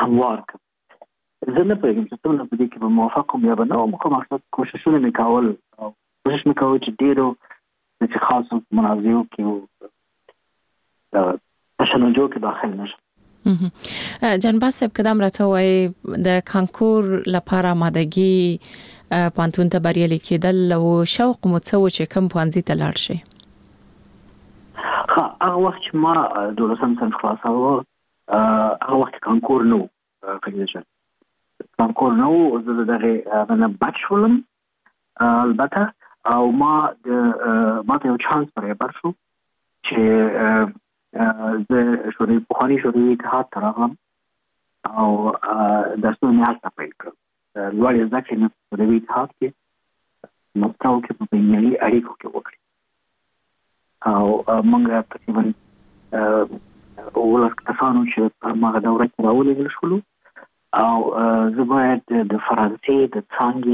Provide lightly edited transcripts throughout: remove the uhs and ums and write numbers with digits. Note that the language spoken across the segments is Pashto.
هموار کړ. زه نه پوهېږم چې څومره په دې کې به موافق وم یا به نه وم، خو مقصد کوششونه مې کول او کوشش مې کوه چې ډېرو چې خاصو منازعو کې تشنجو کې داخل نشم. جنباز صاحب کدام راته وای د کانکور لپاره آمادګي پانتون ته بریالي کېدل او شوق مو څه و چې کوم پوهنځي ته لاړ شئ؟ هغه وخت چې ما 12م صنف خلاصاوه هغه وخت کانکور نه و، کانکور نه و، زه دغه نه بچ شولم البته، او ما ته یو چانس برابر شو چې زه پخواني شوروي اتحاد ته راغلم او درسونه مې هلته پیل کړل. لوړې زده کړې مې په شوروي اتحاد کې مسکو کې په بینالمللي اړیکو کې وکړې او موږ تقریبا 11 کسانو چې په هغه دوره کې راولېږل شولو او زه باید د فرانسې د څانګې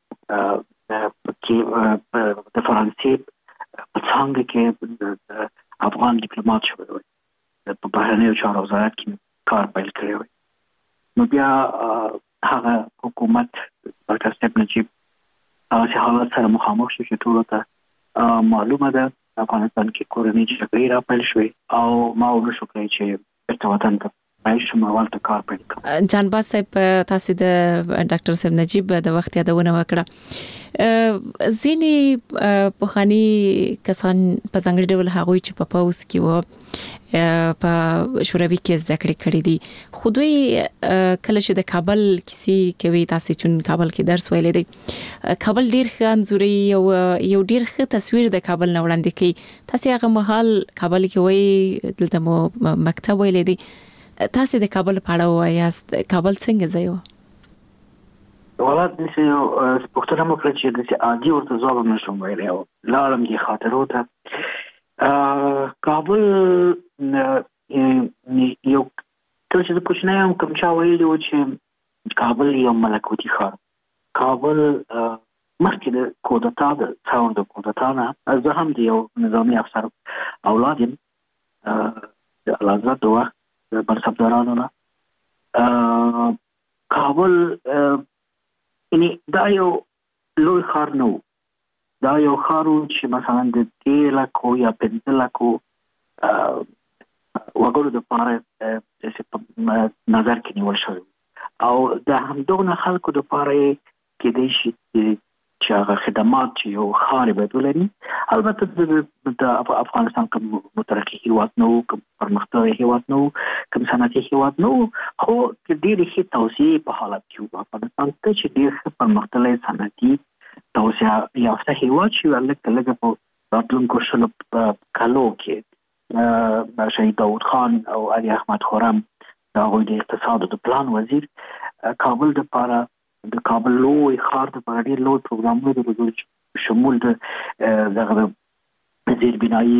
د فرانسې په څانګه کې افغان ډیپلوماټ شوی وای، په بهرنیو چارو وزارت کې کار پیل کړی وای. نو بیا هغه حکومت ډاکټر صاحب نجیب هغه حالت سره مخامخ شو چې ټولو ته معلومه ده افغانستان کې کورنۍ جګړې را پیل شوې او ما ونشو کړی چې بیرته وطن ته راشم او هلته کار پیل کړم. جانباز صاحب تاسو د ډاکټر صاحب نجیب د وخت یادونه وکړه. ځینې پخواني کسان په ځانګړي ډول هغوی چې په پوځ کې و په شوروي کې زده کړې کړې دي، خو دوی کله چې د کابل کیسې کوي، تاسو چې کابل کې درس ویلې دی، کابل ډیر ښه انځوري او یو ډیر ښه تصویر د کابل نه وړاندې کوي. تاسو هغه مهال کابل کې وای دلته مو مکتب ویلې دی، تاسو د کابل په اړه وایاست، کابل څنګه ځای و؟ ولات دې یو پښتنه مو کړ چې د عادي ورته ځواب نشم ویلی او لاړم دې خاطرو ته. کابل یو کله چې د کوچنی هم کوم چا ویلي و چې کابل یو ملکوتي ښار. کابل مخکې د کودتا د څاور د کودتا نه زه هم د یو نظامي افسر اولاد یم د الازاد د وخت د منصبدارانو نه. کابل یعنی دا یو لوی ښار نه و، دا یو ښار و چې مثلا د 3 لکو یا 5 لکو وګړو دپاره په نظر کې نیول شوی او د همدغه خلکو دپاره کېدای شي چې هغه خدمات چې یو ښار باید ولري. البته د افغانستان کوم مترقي هېواد نه و، کوم پرمختللی هېواد نه و، کوم صنعتي هېواد نه و، خو ډېرې ښې توسعې په حالت کې و. افغانستان ته چې ډېر ښه پرمختللی صنعتي توسعه یافته هېواد شي، لږه په راتلونکو 20 کلو کې شهید داود خان او علي احمد خرم د هغوی د اقتصاد او د پلان وزیر کابل دپاره د کابل لوی ښار دپاره ډېر لوی پروګرامونه درلودل چې شمول د دغه زیربنایي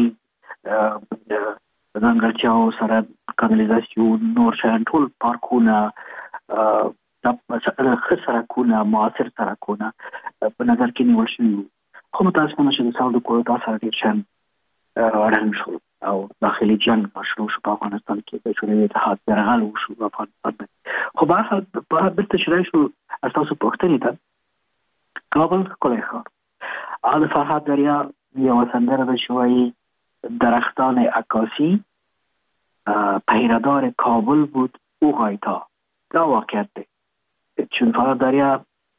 ځانګړتیاو سره کانالیزاسیون، نور شیان، ټول پارکونه، ښه سړکونه، معاصر سړکونه په نظر کې نیول شوي وو. خو متاسفانه چې د څاور د کودتا سره ډېر شیان ړنګ شو او داخلي جنګ شروع شو په افغانستان کې، د شوروي اتحاد یرغل وشو په افغانستان باندې. خو بهرحال بېرته چې راشو ستاسو پوښتنې ته، کابل ښکلی ښار. د فرهاد دریا یوه سندره ده چې وایي درختان عکاسی پیرهدار کابل بود او غایتا. دا واقعیت دی چون فرهاد دریا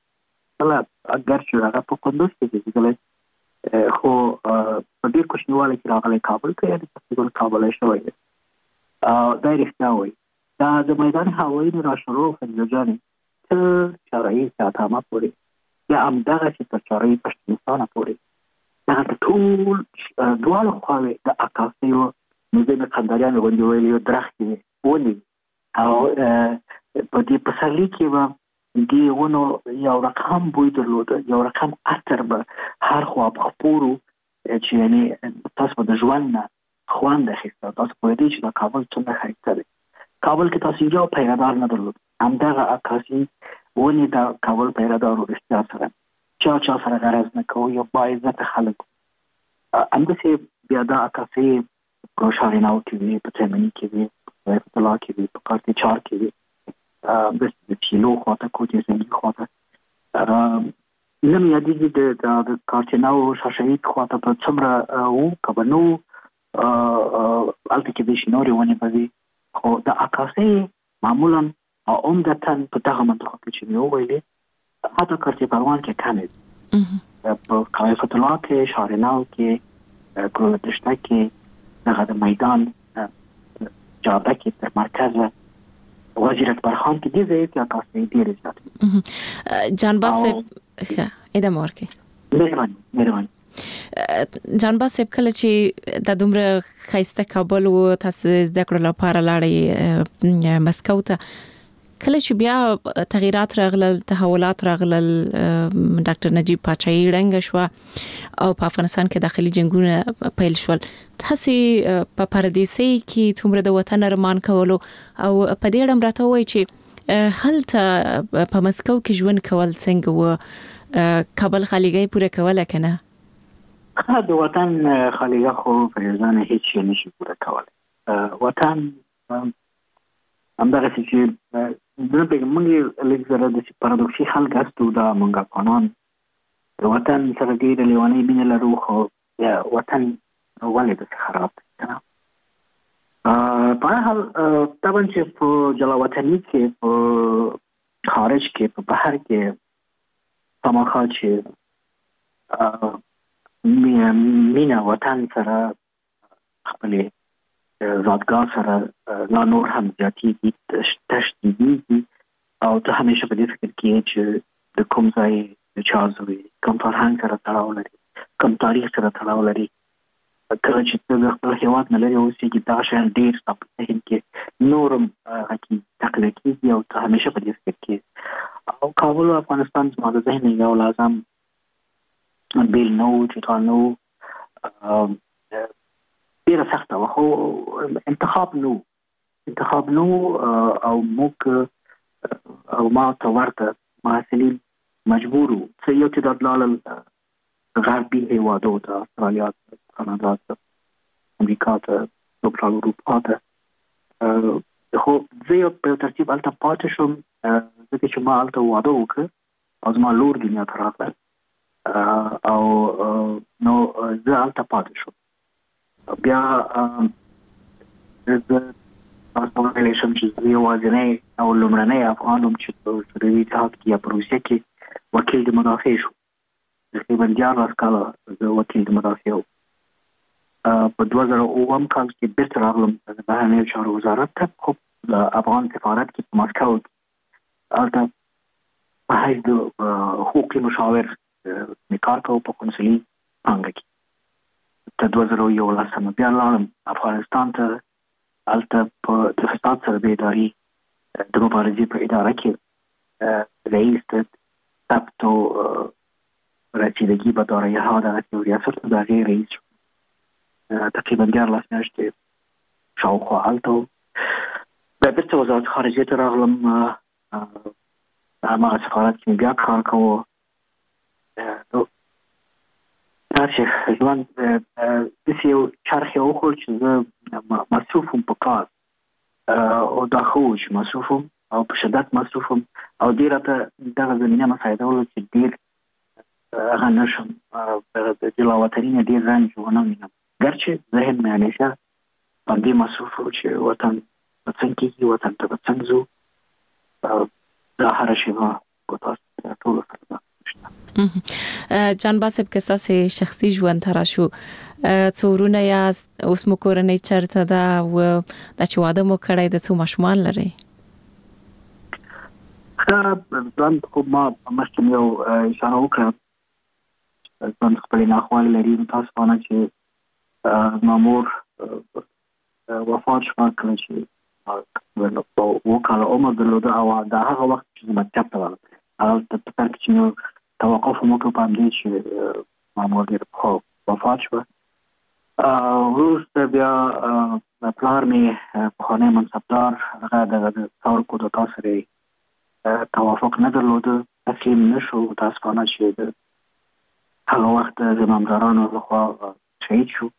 اگرچه هغه په کندوز کې زیږېدلی خو په ډېر کوچنیوالي کې راغلی کابل ته، یعنې تقریبا کابلی شوی دی. دا یې رښتیا وایي. دا د میدان هوایي نه راشروع خدیجه جانې تر چارهیي ساتامه پورې یا همدغسې تر چارهیي پشتونستانه پورې دغه د ټول دواړو خواوې د عکاسیو نظام قنداریانو غوندې ویلي یو درختې وې، ونې، او په دې پسرلي کې به دې ونو یو رقم بوی درلوده، یو رقم عطر به هر خوا په خپورو چې یعنې تاسو به د ژوند نه خوند اخیسته. تاسو پوهېدئ چې دا کابل څومره ښایسته دی. کابل کې تاسو یو پیرهدار نه درلود، همدغه عکاسي ونې د کابل پیرهدارو رښتیا سره چا سره غرض نه کوو، یو باعزته خلک. همداسې بیا دا عکاسۍ په شاهیناو کې وي، په تیمني کې وي، په رفت الله کې وي، په کارتي چار کې وي، بس د چیلو خواته کوټې زنګي خواته نم یادېږي د کارتینا او شاشهید خواته په څومره وو که به نه وو هلته کې د شنورې ونې به وي خو د عکاسۍ معمولا عمدتا په دغه منطقه کې چې مې وویلې حتی کارتې پروان کې کمې دي په قایفة الله کې شارناو کې ګلوله دشته کې دغه د میدان جاده کې تر مرکزه وزیر اکبر خان کې دې ځای کې عکاسۍ ډېرې زیاتې جانباز صاحب ادامه ورکړئ. مهرباني جانباز صاحب کله چې د دومره ښایسته کابل و تاسو زده کړو لپاره لاړې مسکو ته کله چې بیا تغیرات راغلل تحولات راغلل ډاکټر نجیب پاچاهي ړنګه شو او په افغانستان کې داخلي جنگونه پیل شول تاسو په پردیسۍ کې څومره د وطن ارمان کولو او په دې اړه راته وایي چې هلته په مسکو کې ژوند کول څنګه و کابل خالیګي پوره کوله کنه د وطن خالیګه خو فریضان هیڅ شي نشي پوره کولای وطن همدغه چې د موږ لږ زره د پارادوکسي خلک هستو دا موږ افغانان د وطن سره ډېره لیوانۍ مینه لرو خو وطن ولې داسې خراب دی که نه په هر حال طبعا چې په جلاوطني کې په خارج کې په بهر کې خامخا چې مینه وطن سره خپلې زادګاه سره لا نور هم زیاتېږي تشدیدېږي او ته همیشه په دې فکر کې چې د کوم ځای د چا زوی کوم فرهنګ سره تړاو لري کوم تاریخ سره تړاو لري کله چې ته د خپل هېواد نه لرې اوسېږي دا شیان ډېر ستا په ذهن کې نور هم هغې تقلیه کېږي او ته همیشه په دې فکر کې او کابل او افغانستان زما د ذهن یو لازم بیل نه و چې تا نه و ډېره سخته وه خو انتخاب نه او موږ او ما ته ورته محصلین مجبور وو څه یو تعداد لاړل غربي هېوادو ته استرالیا ته کاناډا ته امریکا ته سوکرال اروپا ته خو زه یو په ترتیب هلته پاتې شوم ځکه چې ما هلته واده وکړ او زما لور دنیا ته راغله او نو زه هلته پاتې شوم بیا زه تاسو ویلی شم چې زه یوازینی او لومړنی افغان وم چې په سوریوي اتحاد کې یا په روسیه کې وکیل د مدافع شو تقریبا 14 کاله زه وکیل د مدافع وم په 2009 کال کې بیرته راغلم د بهرنیو چارو وزارت ته خو د افغان سفارت کې په مسکو کې هلته په حیث د حقوقي مشاور مې کار کوو په قونسلي پانګه کې تر 2011 بیا لاړم افغانستان ته هلته په د فساد سره بیداري د مبارزې په اداره کې رئیس ثبت و رسیدگی به دارایی ها در ریاست د هغې رئیس شو تقریبا 14 میاشتې شاوخوا هلته و بیا بېرته وزارت خارجیې ته راغلم هماغه سفارت کې بیا کار کوو داسې ژوند داسې یو چرخ یې وخوړ چې زه مصروف وم په کار او دا ښه و چې مصروف وم او په شدت مصروف وم او ډېر راته دغه زمینه مساعدوله چې ډېر هغه نه شم د جلاوطني نه ډېر رنج ونه وینم ګرچې ذهن مې همیشه پر دې مصروف و چې وطن به څنګه کېږي وطن ته به څنګه ځو دا هره شېبه په تاسو ټولو سره ده جانباز صاحب که ستاسې شخصي ژوند ته راشو څو ورونه یاست اوس مو کورنۍ چېرته ده او دا چې واده مو کړی د څو ماشومان لرئ ژوند خو ما مخکې یو اشاره وکړه ژوند خپلې ناخوالې لري متاسفانه چې زما مور وفات شوه کله چې 7 کاله عمر درلوده او دا هغه وخت چې زه مکتب ته لاړم هلته په سر کې چې مې توقف هم وکړ په همدې چې زما مور ډېر پخوا وفات شوه وروسته بیا پلار مې پخوانی منصبدار هغه دغه د ثور کودتا سره توافق نه درلوده تسلیم نه شو متاسفانه چې هغه وخت د زمامدارانو لخوا شهید شو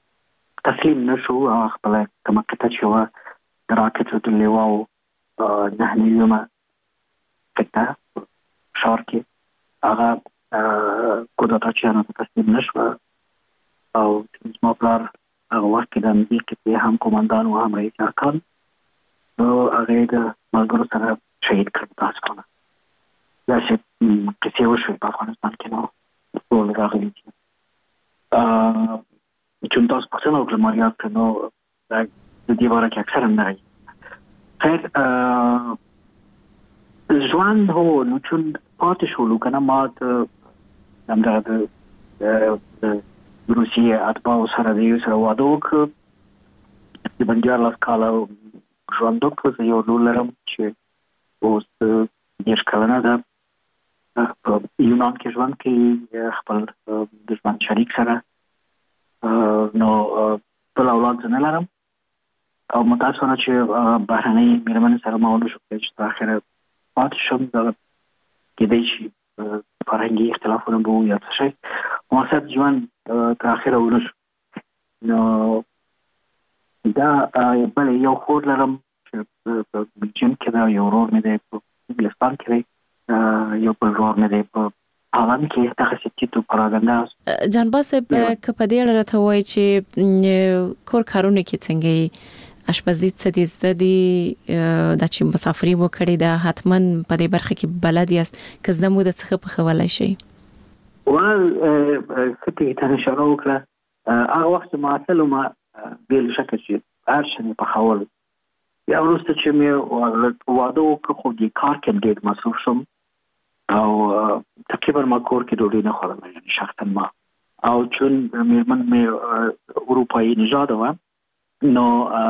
تسلیم نه شو خپله کومه کته چې وه د راکټو د لیواو 9 کته شهر کې هغه کودتاچیانو ته تسلیم نشو او زما پلار هغه وخت کې د امنیتي قطعې هم قومندان او هم رئیس ارکان نو هغه د ملګرو سره شهید کړ تاسو کنه دا چې کیسه وشوه په افغانستان کې نو ټول راغلي چې تاسو په څنګه وکړم یاد کړو د دې باره کې اکثر نه راځي خیر ژوند هو نو چې پاتې شولو کنه مات همدا د روسیې اتباعو سره د یو سره واده وکړ د بنجار لاس کاله ژوند وکړ زه یو لور لرم چې اوس 10 کلنه ده په یونان کې ژوند کوي خپل د ژوند شریک سره نو بل اولاد نه لرم او متاسفانه چې بهرنۍ میرمن سره ما ونه شو چې په اخره پاتې شم د کېدای شي فرهنګي اختلافونه به یا څه شي مقصد ژوند تر اخره ونه شو نو دا بل یو خور لرم چې په بلجیم کې دا یو ورور مې دی په انګلستان کې دی یو بل ورور مې دی په هالند کې دغه سټیټو پراګندا جانباس په دې اړه راته وایي چې کور کارونه کې څنګه اشپزي څه دي زدي د چې مسافرۍ مو کړې ده حتما په دې برخه کې بلد یاست که زده مو د څه په خولای شي ول فکر ته اشاره وکړه هغه وخت ما اصله ما بیل شکه چې ارشنه په حواله یا ورسته چې مې واده وکړ خو دې کار کې ډېر مصروف شم او تقریبا ما کور کې ډوډۍ نه خورم یعنی شخصا ما او چون مې اروپایي نژاد و نو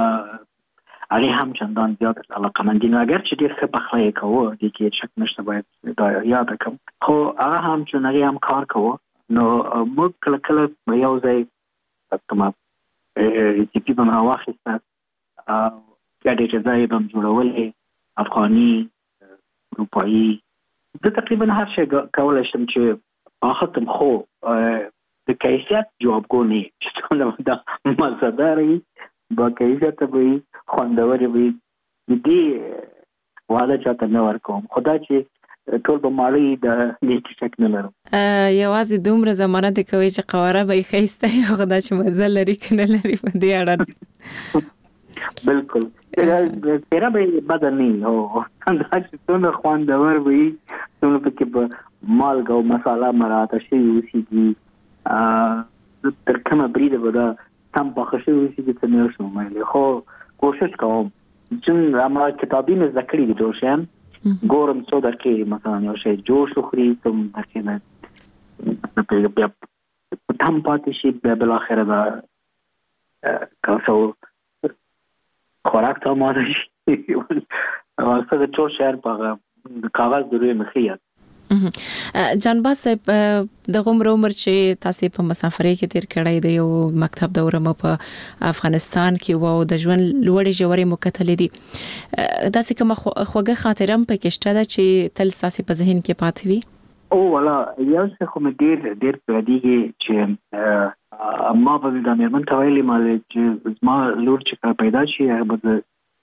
هغه هم چندان زیات علاقمندی نه اگر چې ډېر ښه پخلی کوو د کې شک نشته باید دا یاد کړم خو هغه هم چې هغه هم کار کوو نو موږ کله کله یو ځای تمام ریسیپي به راواخیسته یا ډېر ځای به جوړولې افغاني اروپایي زه تقریبا هر شی کولی شم چې اخذتم خو د کیفیت جوابګونی چې څنګه دا مزداري با کیفیت به خوندور وي دې واده چاته نه ورکوم خدا چې ټول به مالي د دې شک نه لرم یوازې دومره زمانه د کوي چې قواره به خېسته خدا چې مزه لري کنه لري په دې اړه بالکل پیرا به بدني او دا چې څنګه خوندور وي څنګه پکې به مالګه او مساله مراته شي وسیږي تر کومه بریده به دا تم پخښه وسیږي څه نه شو مې خو کوشش کوم چې ما کتابي مې ذکر دي دوشم ګورم څو درکې مثلا یو شی جوش خوري ته درکې نه بیا تم پاتې شي بل اخره دا کاسو خوراک ته ماده شي واسه د ټول شهر په کاغذ دروي مخیات جانباس د عمر چې تاسو په مسافرۍ کې تیر کړی دی یو مکتب دوره مو په افغانستان کې وو د ژوند لوړې جوړې مکتلې دي داسې کوم خوږه خاطره هم پکې شته چې تل تاسو په ذهن کې پاتې وي او ولا یو څه خو مې ډېر پرديږي چې ما په دې مېرمن ته ویلي مال چې ما لور چې پیدا شي هغه د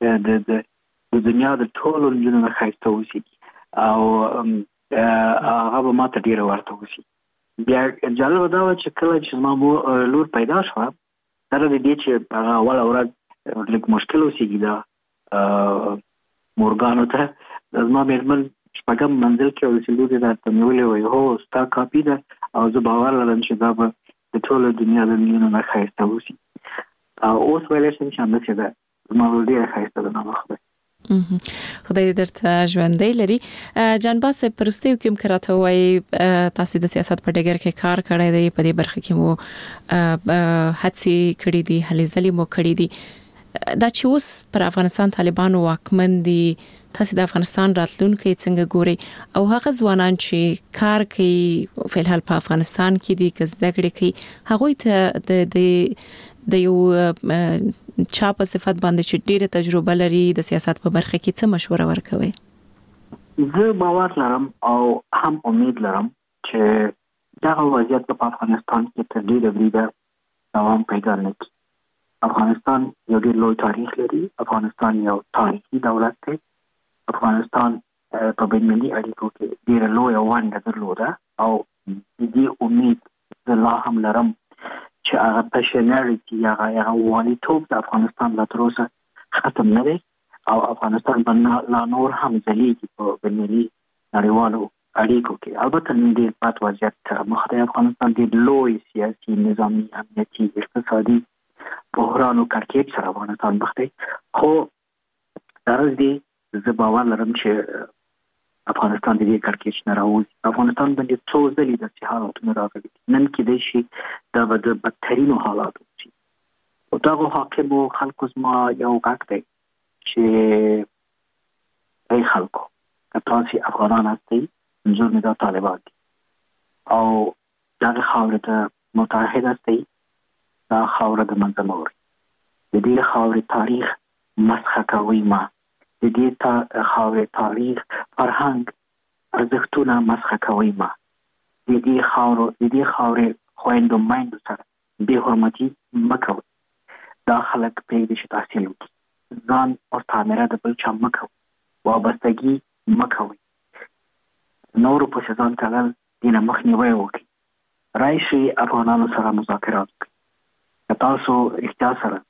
دنیا د ټولو جنونو خاصه وسی او هغه به ماته ډیره ورته وسی بیا جالب دا و چې کله چې ما لور پیدا شو سره دې چې هغه اول اوراد لیک مشکل وسیږي دا مورګانو ته زما مېرمن شپږم منزل کې ورسېدو دا ته ویلې وای هو ستا کاپی ده او زه باور لرم چې دا به د ټول دنیا د میلیونو نه خایسته وسی اوس ویلې چې اندازه ده زما ډیره خایسته ده نو خبره خدای دې درته ژوندۍ لري جانباس پرستیو کوم کراته وای تاسو د سیاست په ډګر کې کار کړی دی په دې برخه کې مو هڅې کړې دي هلې ځلې مو کړې دي دا چې اوس پر افغانستان طالبانو واکمن دي تاسو د افغانستان راتلونکي څنګه ګوري او هغه ځوانان چې کار کوي په الحال په افغانستان کې دي که زده کړې کوي هغه ته د یو چا په صفت باندې چې ډیره تجربه لري د سیاست په برخه کې څه مشوره ورکوي زه باور لرم او هم امید لرم چې دا وضعیت په افغانستان کې تر ډیره بریده دوام پیدا نکړي افغانستان یو ډیر لوی تاریخ لري افغانستان یو تاریخي دولت دی افغانستان په بین‌المللي اړیکو کې ډېره لویه ونډه درلوده او دې امید لا هم لرم چې هغه پېشنهاد یا هغه والیتوب د افغانستان لا تر اوسه ختم نه دی او افغانستان باندې لا نور هم ځلیږي په بین‌المللي نړیوالو اړیکو کې. البته نن ډېر بد وضعیت مخ ته افغانستان ډېر لوی سیاسي نظامي امنیتي اقتصادي بحران او کړکېچ سره افغانستان مخ دی. خو درز دی زه باور لرم چې افغانستان د دې کړکېچ نه راوځي. افغانستان باندې څو ځلې د حالاتونو راغلي نن کېدای شي دا به د بدترینو حالاتو شي. او دغه حاکمو خلکو زما یو غږ دی چې ای خلکو که تاسو افغانان هستئ منظور مې دا طالبان دي او دغه خاورې ته متحد هستئ دا خاوره د منځه مه وړئ. د دې خاورې تاریخ مسخه کوئ مه. د دې خاورې تاریخ فرهنګ ارزښتونه مسخه کوئ مه. د دې خاورې خویندو میندو سره بې حرمتي مه کوئ. دا خلک پرېږدي چې تحصیل وکړي. ځان مستعمره د بل چا مه کوئ. وابستګي مه کوئ. نورو پسې ځان تړل دې نه مخنیوی وکړي. راشئ افغانانو سره مذاکرات وکړي. که تاسو رښتیا سره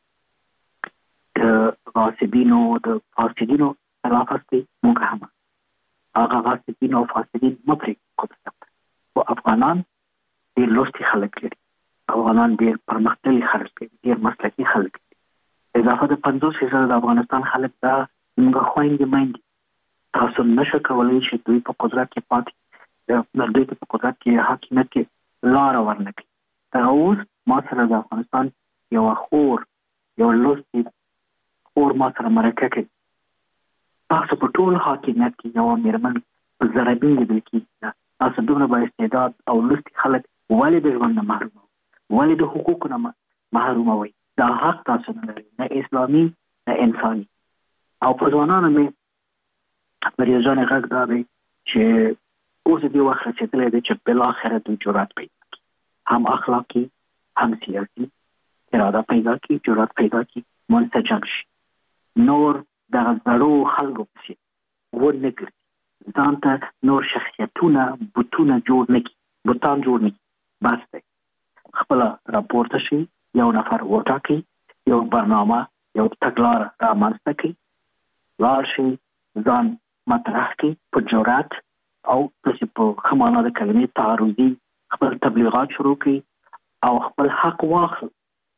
د غاصبینو د فاسدینو خلاف هستئ موږ هم هغه غاصبین او فاسدین مه پرېږدئ قدرت ته. خو افغانان ډېر لوستي خلک لري. افغانان ډېر پرمختللي خلک لري. ډېر مسلکي خلک لري. اضافه د 50% د افغانستان خلک دا زموږ خویندې میندې. تاسو نشئ کولی چې دوی په قدرت کې پاتې دوی په قدرت کې حاکمیت کې لاره ورنه کړي. دغه اوس ما سره د افغانستان یوه خور یو لوستي خور ما سره مرکه کوي. تاسو په ټول حاکمیت کې یوه مېرمن په زرابین لیدل کېږي. تاسو دومره با استعداد او لوستي خلک ولې د ژوند نه محروموئ؟ ولې د حقوقو نه محروموئ؟ دا حق تاسو نه لرئ، نه اسلامي نه انساني. او په ځوانانو مې مریضان غږ دا دی چې اوس دې وخت رسېدلی دی چې بالاخره دوی جرأت پیدا کړي، هم اخلاقي هم سیاسي اراده پیدا کړي، جرأت پیدا کړي، منسجم شي. نور دغه زړو خلکو پسې ونه ګرځي. ځان ته نور شخصیتونه بوتان جوړ نه کړي. بس دی خپله راپورته شي، یو نفر وټاکي، یو برنامه یو تګلاره رامنځته کړي، لاړ شي ځان مطرح کړي په جرأت او پسې په ښه معنا د کلمې تعرضي خپل تبلیغات شروع کړي او خپل حق واخلي.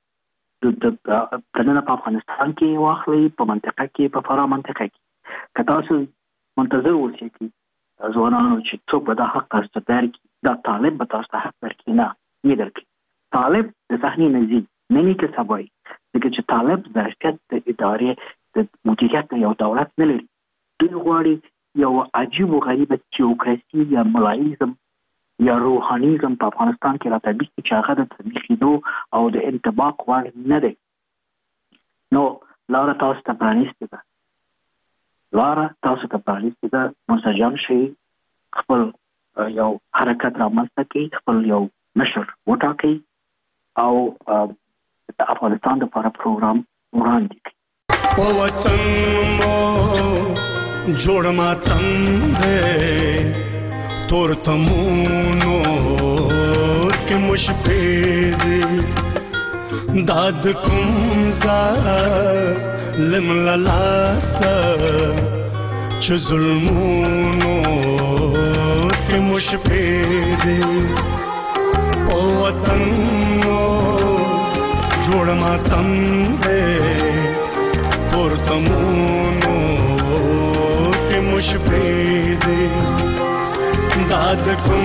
دننه په افغانستان کې واخلي، په منطقه کې، په فرا منطقه کې. که تاسو منتظر اوسئ ځوانانو چې څوک به دا حق تاسو ته درکړي، دا طالب به تاسو ته حق درکړي، نه یې درکړي. طالب د صحنې نه ځي، نه نیکه سبا یې، ځکه چې طالب ظرفیت د ادارې د مدیریت یو دولت نه لري. دوی غواړي یو عجیب و غریبه تیوکراسي یا ملایزم یا روحانیزم په افغانستان کې راتبیق کړي چې هغه د تطبیقېدو او د انطباق وړ نه دی. نو لاره تاسو ته پرانیستې ده، منسجم شئ، خپل یو حرکت رامنځته کړئ، خپل یو مشر وټاکئ او د افغانستان دپاره پروګرام وړاندې کړئ. وطن مو جوړ ماتم دی تور تمونو کې مشفې دی داد کوم ظالم للاسه چې ظلمونو کې مشفې دی وطن مو جوړ ماتم دی تور تمونو کې مشفې دی داد کوم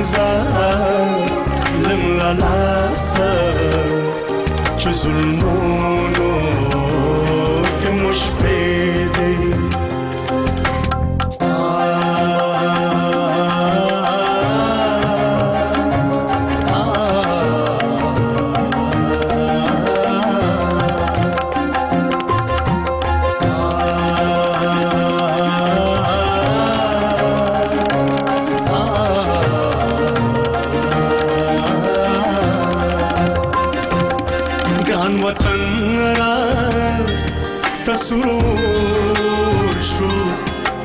ظالم للاسه چې ظلمونو کې مشفې دی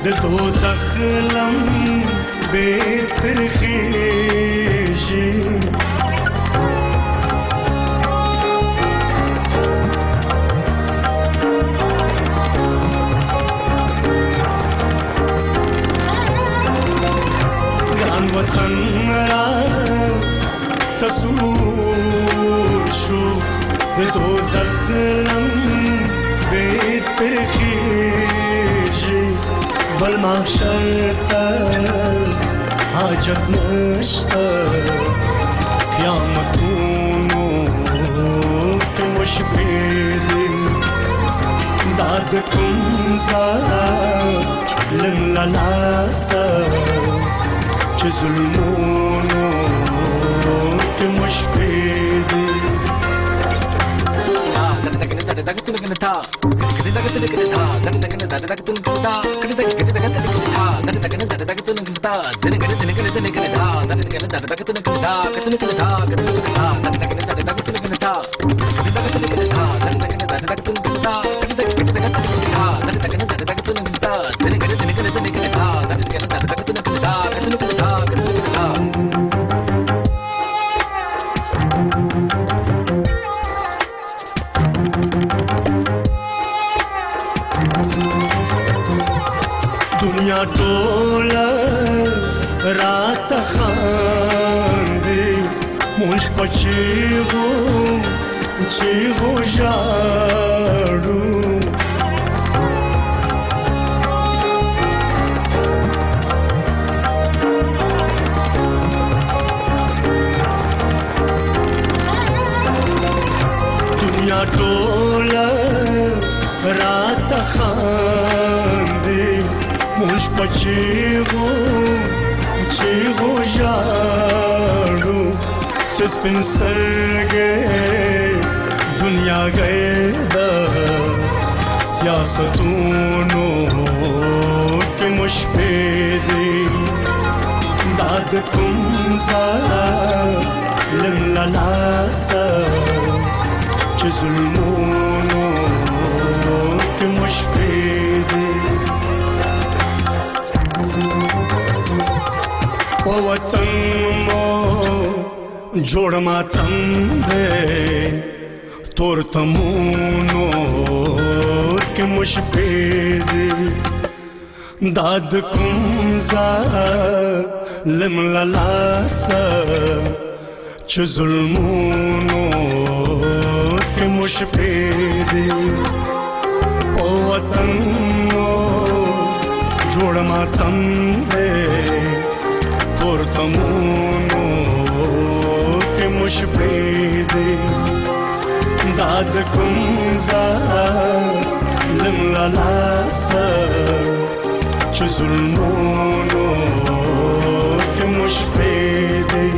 دوزخ لمبې ترخېږي ګران وطن را تصور شو د دوزخ لمبې ترخېږي بل محشر ته حاجت نشته قیامتونو کې مشبې دي دا د کوم ظالم له لاسه چې ظلمونو کې مشبې دي دنیا ټوله رات خاندي مونږ پچیغو چیغو ژاړو دنیا ټوله رات خاندي مونږ پچیغو چیغو ژاړو سپین سترګې دنیا گئے دا سیاستونو کې مشبې دي دا د کوم ظالم له لاسه چې ظلمونو کې مشبې دي او وطن مو جوړ ماتم دې تور تمونو کې مشبې دي داد کوم ظالم له لاسه چې ظلمونو کې مشبې دي او وطن مو جوړ ماتم دې تور تمونو کې مشبې دي داد کوم ظالم له لاسه چې ظلمونو کې مشبې دي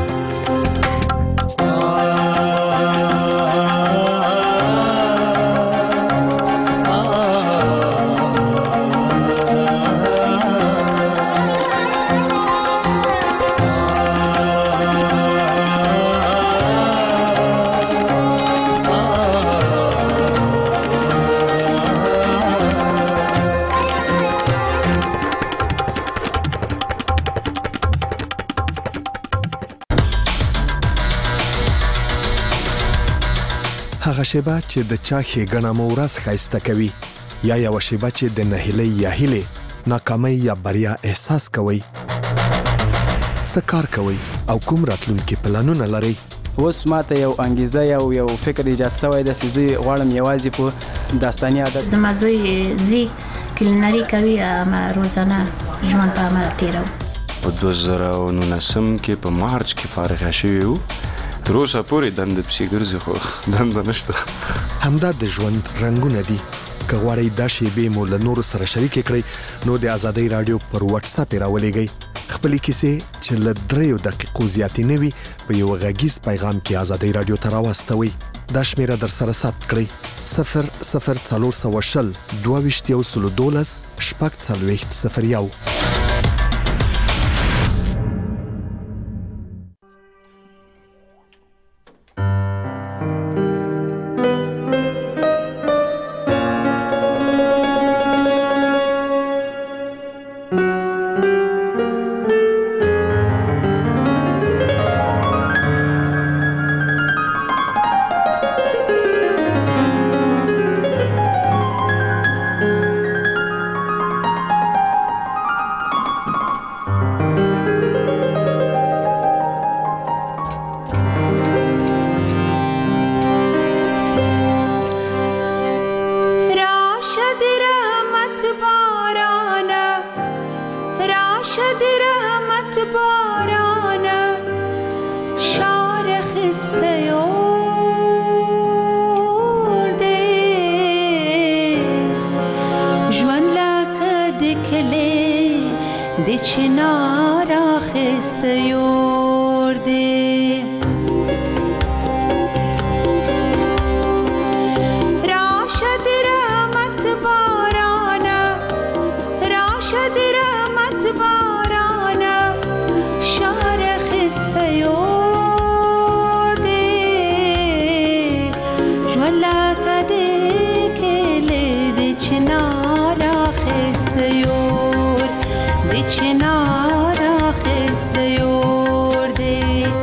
هغه شیبه چې د چا ښېګڼه مو ورځ ښایسته کوي یا یوه شیبه چې د نهیلۍ یا هیلې ناکامۍ یا بریا احساس کوئ څه کار کوئ او کوم راتلونکي پلانونه لرئ اوس ماته یو انګیزه یو فکر ایجاد شوی دی چې زه غواړم یوازې په داستاني ادب زما زوی زی کلینري کوي روزانه ژوند په عمل تېروو په 2019 کې په مارچ کې فارغه شوی وو تر اوسه پورې دنده پسې ګرځي خو دنده نشته همدا د ژوند رنګونه دي که غواړئ دا شیبې مو له نورو سره شریکې کړئ نو د ازادۍ راډیو پر واتس اپ راولېږئ خپلې کیسې چې له 3 دقیقو زیاتې نه وي په یو غږیز پیغام کې ازادۍ راډیو ته راواستوئ دا شمیره در سره ثبت کړئ 00420 22 شپږ 4001 بارانه شار خسته یورده جوان لکه دکله دی چنار خسته یورده راشد رحمت بارانه راشد رحمت بارانه شار خسته یورده جوان لکه دکله دی چنار خسته یور دی چنار خسته یورده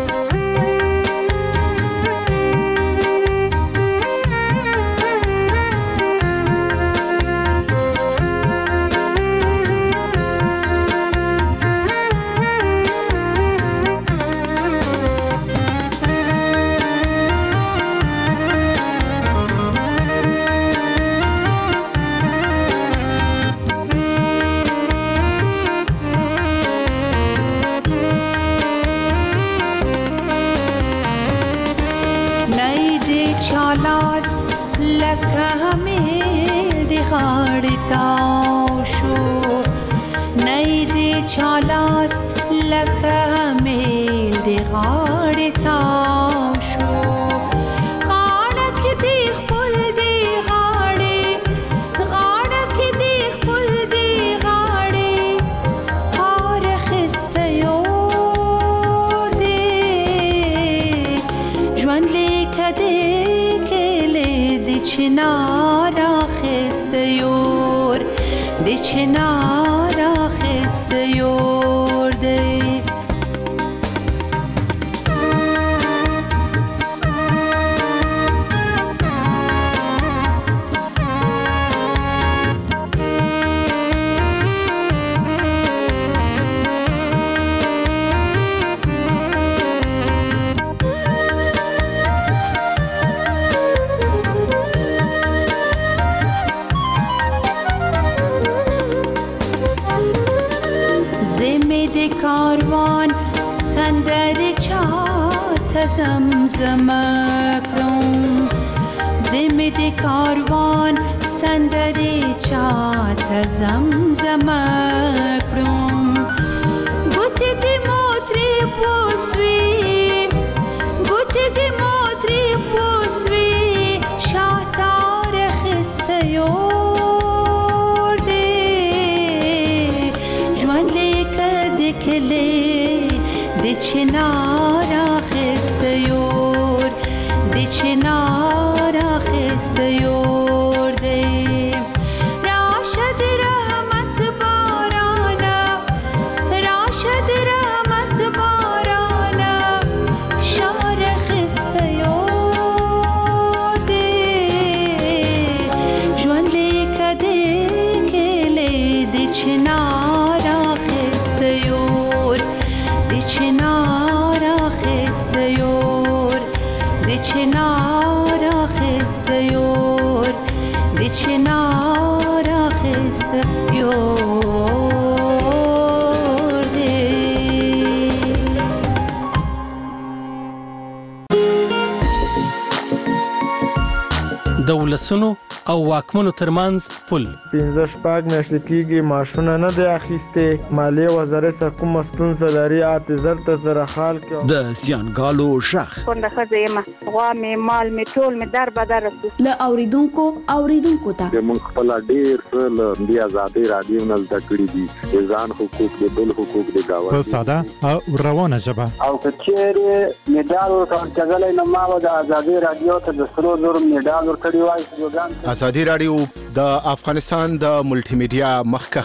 چالاس لکه همیل دی غاړې تاو شو نی دی چالاس لکه همیل دی غاړې تاو شو غاړه کې دی خپل دی غاړې غاړه کې دی خپل دی غاړې هار خسته یورده ژوند لیکه دی چنار خسته یور دی چنار خسته یور دی کاروان سندر چات زمزم کن زمد کاروان سندر چات زمزم کن گوتی دی موتری بوسوی گوتی دی موتری بوسوی شاتار خسته یورده جوان لیکه دکله دی چنار خسته یور دی چنار خسته یورده راشد رحمت بارانه راشد رحمت بارانه شار خسته یورده جوان لیکه دکله دی چنار خسته یور دی چنار خسته یور دی چنار خسته یور دی چنار خسته یور دی د ولسونو او واکمنو ترمنځ پل 15 شپږ میاشتې کېږي معاشونه نه دی اخیستې مالیې وزارت څخه کومه ستونزه لري اعتذار ته سره حال کې د زیانګالو شخ کونډه ښځه یم غوا مې مال مې ټول مې در بدر رسو له اوریدونکو ته موږ خپل ډېر څه له دې آزادۍ رادیو نه زده کړي دي د ځان حقوق د بل حقوق د گاونډي په ساده او روانه ژبه او کچېره میډال ورکړل نو ما د آزادۍ رادیو ته د 300 میډال ورکړی وای ازادي رادیو د افغانستان د ملټي میډیا مخکښ